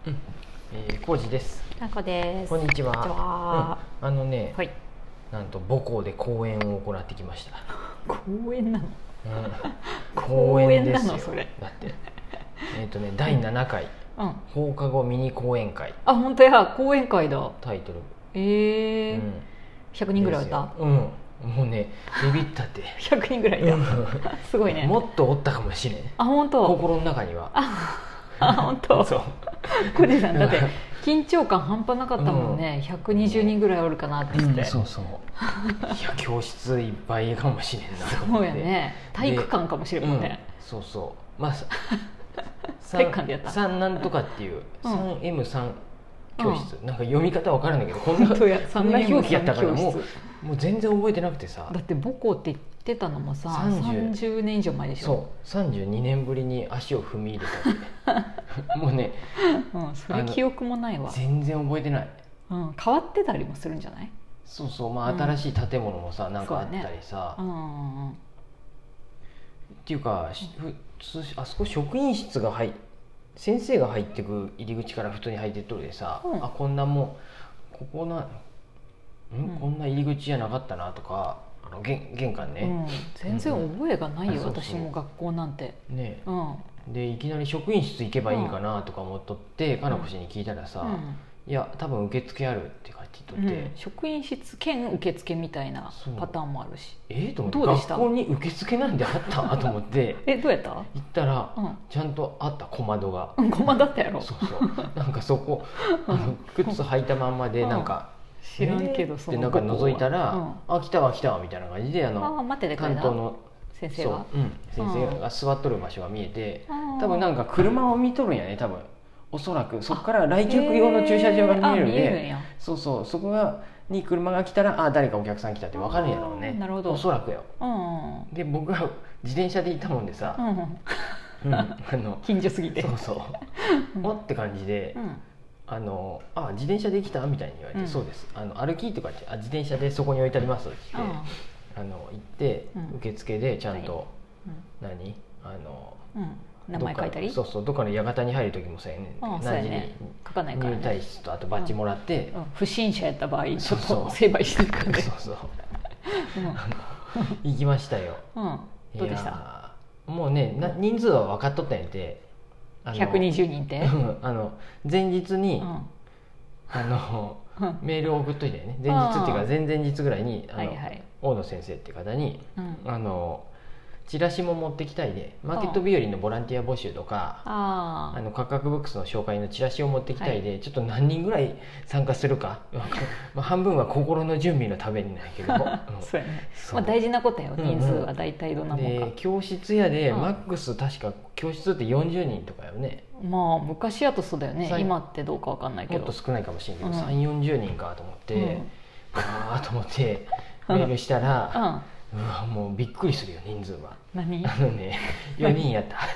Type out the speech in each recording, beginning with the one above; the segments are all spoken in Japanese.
うん、浩二です。 なこです。 こんにちは。 こんにちは。はい、 なんと母校で講演を行ってきました。 講演なの？ 講演ですよ。 講演なのそれ。 だって第7回、放課後ミニ講演会。 あ、本当や、講演会だ。 タイトル。 100人ぐらいいた？ もうね、ビビったって。 100人ぐらいいた。すごいね。 もっとおったかもしれん。 あ、本当。 心の中には。 あ、本当。 そう。 小路さんだって緊張感半端なかったもんね。120人ぐらいおるかなって言って。 そうそう。いや、教室いっぱいかもしれんな。 そうやね。体育館かもしれんもんね。 そうそう。まあ。 体育館でやった。 3なんとかっていう 3M3 教室、なんか読み方わからんだけど、こんな表記やったからもう全然覚えてなくてさ。 だって母校って言ってたのもさ30年以上前でしょ。 そう、32年ぶりに足を踏み入れたってもうね、 それ記憶もないわ。 全然覚えてない。 変わってたりもするんじゃない？ そうそう、まあ新しい建物もさ、なんかあったりさ、っていうかあそこ職員室が先生が入ってく入り口から普通に入ってっとるでさ、あ、こんなもうこここんな入り口じゃなかったなとか、玄関ね、 全然覚えがないよ、私も学校なんてね。 でいきなり職員室行けばいいかなとか思っとって、かなこ氏に聞いたらさ、いや多分受付あるって書いてとって、 職員室兼受付みたいなパターンもあるし、 と思って、どうでした？学校に受付なんであったと思ってどうやった？ 行ったら、ちゃんとあった、小窓が。 小窓だったやろ。 そうそう、なんかそこ靴履いたまんまで、なんか知らんけど、 でなんか覗いたら、あ、来たわ来たわみたいな感じで、担当の先生が先生が座っとる場所が見えて、多分なんか車を見とるんやね、多分おそらく。そこから来客用の駐車場が見えるんで、そうそう、そこに車が来たら、あ、誰かお客さん来たって分かるんやろうね。 なるほど。 おそらくよ。で僕は自転車で行ったもんでさ、 近所すぎて、 そうそうおって感じで、自転車で来たみたいに言われて、そうです、歩きとか言って、自転車でそこに置いてありますって言って、行って受付でちゃんと名前書いたり、 そうそう、どっかの館に入る時もそうやね、何時に入退室とあとバッジもらって、 不審者やった場合ちょっと成敗してるからね。 そうそう行きましたよ。 どうでした？ もうね、人数は分かっとったんやて、 120人って前日にメールを送っといてね、前日っていうか前々日ぐらいに大野先生っていう方にチラシも持ってきたいで、マーケット日和のボランティア募集とか、価格ブックスの紹介のチラシを持ってきたいで、ちょっと何人ぐらい参加するか半分は心の準備のためにないけどそうやね、大事なことやよ、人数は大体どんなもんか。 教室やでマックス確か教室って40人とかよね。 まあ昔やとそうだよね、今ってどうかわかんないけど、 もっと少ないかもしれんけど、3040人かと思って、ああと思ってメールしたら、うわ、もうびっくりするよ、人数は。 何 ？4人やった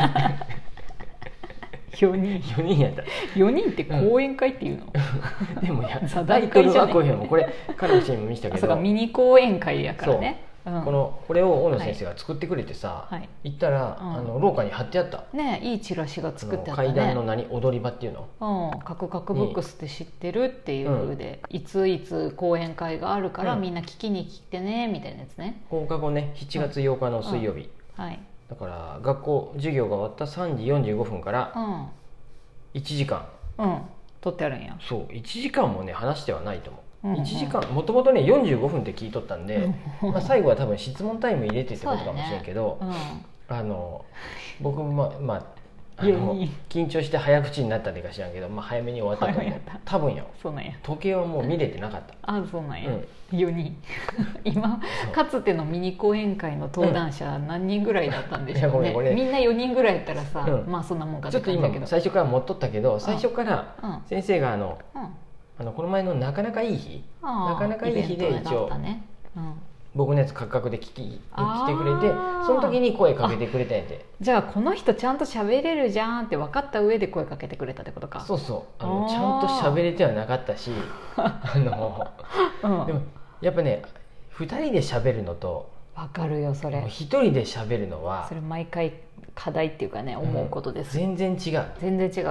4人やった。4人って講演会っていうの？ でもタイトルはこういうの、これ彼女にも見せたけど、 ミニ講演会やからね。 これを大野先生が作ってくれてさ、行ったら廊下に貼ってあったね。いいチラシが作ってあったね。 階段の踊り場っていうの、 カクカクブックスって知ってるっていうで、いついつ講演会があるからみんな聞きに来てねみたいなやつね。 放課後ね、7月8日の水曜日、だから学校授業が終わった3時45分から1時間取ってあるんや。 そう、1時間もね話してはないと思う。1時間、もともとね45分って聞いとったんで、最後は多分質問タイム入れてってことかもしれんけど、僕も緊張して早口になったんでか知らんけど、早めに終わったと思う。多分よ。 そうなんや。 時計はもう見れてなかった。 そうなんや。4人今かつてのミニ講演会の登壇者何人ぐらいだったんでしょうね。みんな4人ぐらいやったらさ、まあそんなもんかって感じだけど、ちょっと今最初から持っとったけど、最初から先生がこの前のなかなかいい日で一応僕のやつカクカクで来てくれて、その時に声かけてくれたんやて。 じゃあこの人ちゃんと喋れるじゃんって分かった上で声かけてくれたってことか。 そうそう、ちゃんと喋れてはなかったしでもやっぱね、2人で喋るのと、 分かるよそれ。 1人で喋るのはそれ毎回課題っていうかね、思うことです。 全然違う。 全然違うよね。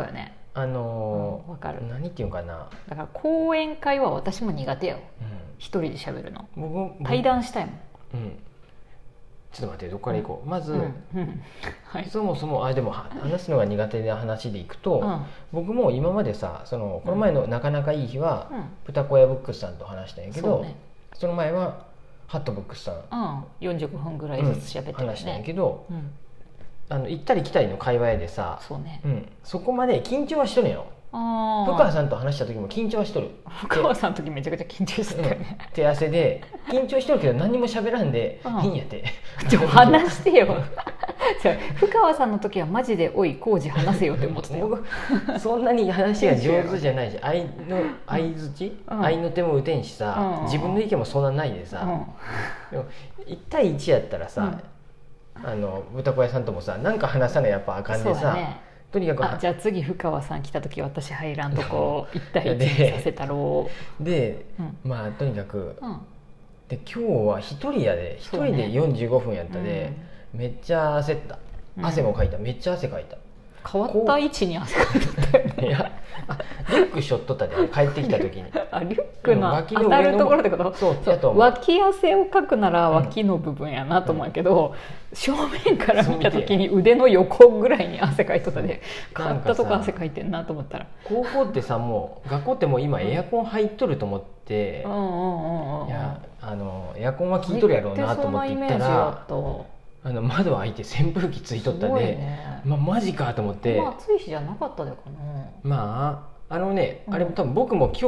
分かる。 何っていうかな、 だから講演会は私も苦手よ、一人で喋るの。対談したいもん。 ちょっと待って、どこから行こう。まず、そもそもでも話すのが苦手な話でいくと、僕も今までさ、この前のなかなかいい日は豚小屋ブックスさんと話したんやけど、その前はハットブックスさん、 45分ぐらいずつ喋って話したんやけど、行ったり来たりの会話でさ、そこまで緊張はしとるよ。深川さんと話した時も緊張はしとる。 深川さんの時めちゃくちゃ緊張してたよね、 手汗で緊張しとるけど何も喋らんでいいんやって。 話してよ深川さんの時はマジで「おい浩二話せよ」って思ってたよ。 そんなに話が上手じゃないし、相づち相の手も打てんしさ、自分の意見もそんなないでさ、でも1対1やったらさ、豚小屋さんともさ、なんか話さないやっぱあかんでさ、とにかくじゃあ次深川さん来た時私入らんとこ1対1にさせたろうで、まあとにかく、で今日は一人やで、一人で45分やったで、めっちゃ焦った。汗もかいた、めっちゃ汗かいた。 変わった位置に汗かいたよね。 いや、リュックしょっとったで、帰ってきた時に。 リュックの当たるところってこと？そう、脇汗をかくなら脇の部分やなと思うけど、正面から見た時に腕の横ぐらいに汗かいとったで、変わったとこ汗かいてんなと思ったら、 高校ってさ、もう学校ってもう今エアコン入っとると思って、いやエアコンは効いとるやろうなと思って行ったら、窓開いて扇風機ついとったで、マジかと思って。 暑い日じゃなかったでかな。 まああれも多分僕も今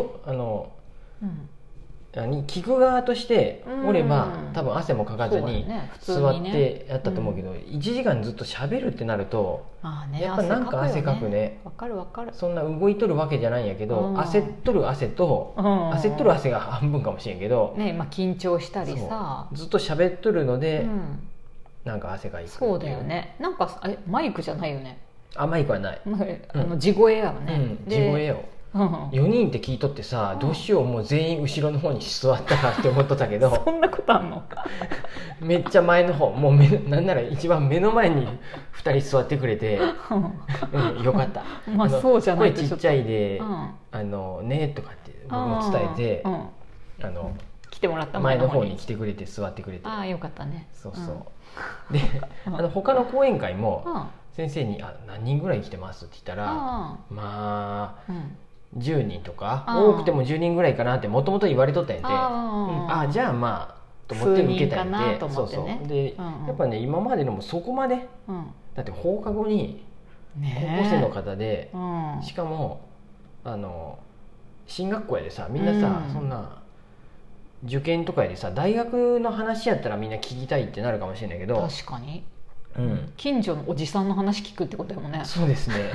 日聞く側として俺は多分汗もかかずに座ってやったと思うけど、1時間ずっと喋るってなるとやっぱなんか汗かくね。 わかるわかる。 そんな動いとるわけじゃないんやけど、焦っとる汗と焦っとる汗が半分かもしれんけど、 緊張したりさ、 ずっと喋っとるのでなんか汗がいく。 そうだよね。なんかマイクじゃないよね。 マイクはない。 地声やわね。 地声よ。4人って聞いとってさ、どうしよう、もう全員後ろの方に座ったらって思っとったけどそんなことあんの？ めっちゃ前の方、もうなんなら一番目の前に2人座ってくれてよかった。 そうじゃないと声ちっちゃいでねとかって僕も伝えて、 来てもらった前の方に来てくれて座ってくれて、 よかったね。 そうそうで他の講演会も先生に何人ぐらい来てますって言ったら、まあ10人とか、多くても10人ぐらいかなってもともと言われとったんやて、じゃあまあと思って受けたんやて。そうそうで、やっぱね、今までのもそこまで、だって放課後に高校生の方で、しかも進学校やでさ、みんなさ、そんな受験とかやでさ、大学の話やったらみんな聞きたいってなるかもしれないけど、 確かに、近所のおじさんの話聞くってことだもんね。 そうですね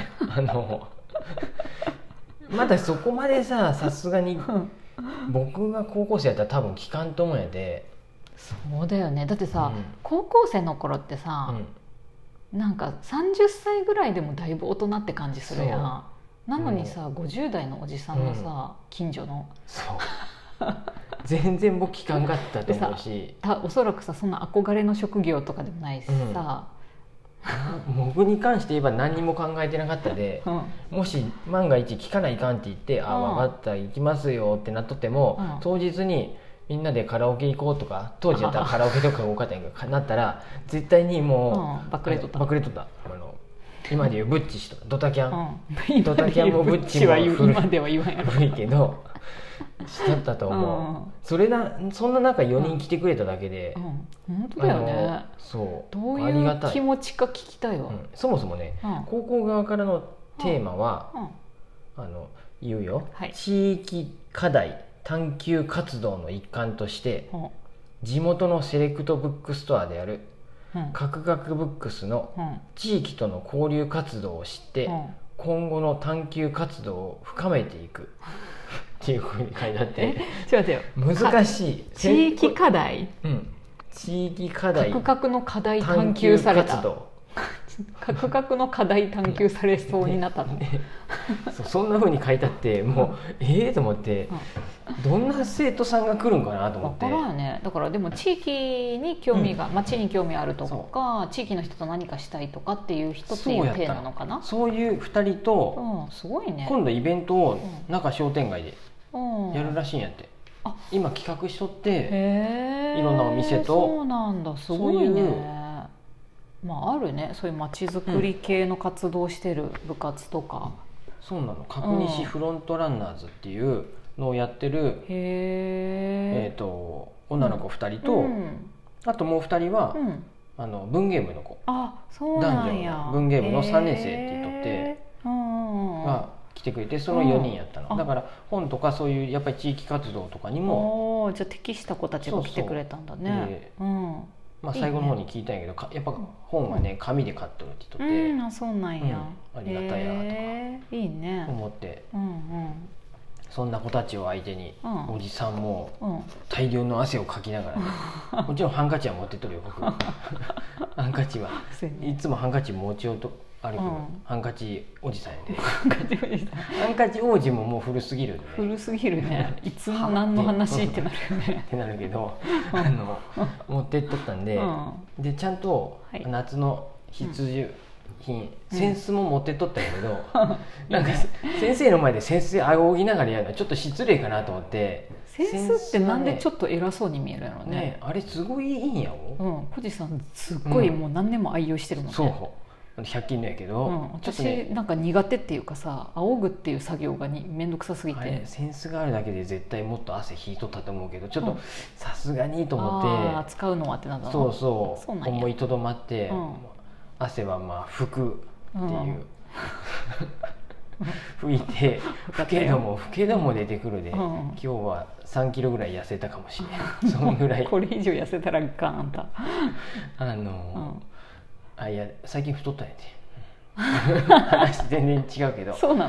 まだそこまでさすがに僕が高校生やったら多分聞かんと思うんやで。 そうだよね。だってさ、高校生の頃ってさ、なんか30歳ぐらいでもだいぶ大人って感じするやん。なのにさ、50代のおじさんのさ、近所のそう全然僕聞かんかったと思うし、 おそらくさ、そんな憧れの職業とかでもないしさ、 僕に関して言えば何にも考えてなかったで、もし万が一聞かないかんって言って「分かった行きますよ」ってなっとっても、当日にみんなでカラオケ行こうとか、当時やったらカラオケとかが多かったんやけどなったら絶対にもうバックレとった今でいうブッチしとドタキャン、ドタキャンもブッチも今では言わんやろ古いけどしとったと思う。そんな中4人来てくれただけで、 本当だよね。 そうどういう気持ちか聞きたいわ。 そもそもね、高校側からのテーマは言うよ、地域課題探究活動の一環として地元のセレクトブックストアであるカクカクブックスの地域との交流活動を知って今後の探究活動を深めていくっていうふうに書いてあって、難しい。 地域課題、 地域課題カクカクの課題探究されたカクカクの課題探究されそうになったのそんなふうに書いてあって、もうと思って、 どんな生徒さんが来るんかなと思って。 分からんよね。だからでも地域に興味が、町に興味あるとか地域の人と何かしたいとかっていう人っていう体なのかな。 そういう2人と、 すごいね。 今度イベントを中商店街でやるらしいんやって。今企画しとっていろんなお店と。 そうなんだ、すごいね。あるね、そういう街づくり系の活動してる部活とか。 そうなの、角西フロントランナーズっていうのをやってる、女の子2人と、あともう2人は、文芸部の子、 そうなんや、 男女の文芸部の3年生って言っとってが来てくれて、その4人やったの。だから本とかそういうやっぱり地域活動とかにも。 じゃあ適した子たちが来てくれたんだね。 最後の方に聞いたんやけど、やっぱ本はね紙で買っとるって言っとって、 そうなんや、 ありがたいやとかいいね思って、そんな子たちを相手に、おじさんも大量の汗をかきながら、もちろんハンカチは持ってっとるよ僕。ハンカチはいつもハンカチ持ちようと歩く、ハンカチおじさんやで。ハンカチ王子ももう古すぎるね。 古すぎるね。いつも何の話ってなるよね。 ってなるけど、持ってっとったんで、でちゃんと夏の必需品、扇子も持ってっとったんやけど、なんか先生の前で扇子仰ぎながらやるのはちょっと失礼かなと思って。 扇子ってなんでちょっと偉そうに見えるのね。 あれすごいいいんやろ。小路さんすっごいもう何年も愛用してるもんね。 そう100均のやけど、 私なんか苦手っていうかさ、仰ぐっていう作業が面倒くさすぎて。 扇子があるだけで絶対もっと汗引いとったと思うけど、ちょっとさすがにと思って、 使うのはってなんだ。 そう思いとどまって、汗は拭くっていう拭いて、老けども出てくるで、今日は3キロぐらい痩せたかもしれない。そのぐらい。 これ以上痩せたらガーンと。 いや最近太ったんやて。話全然違うけど。 そうなの。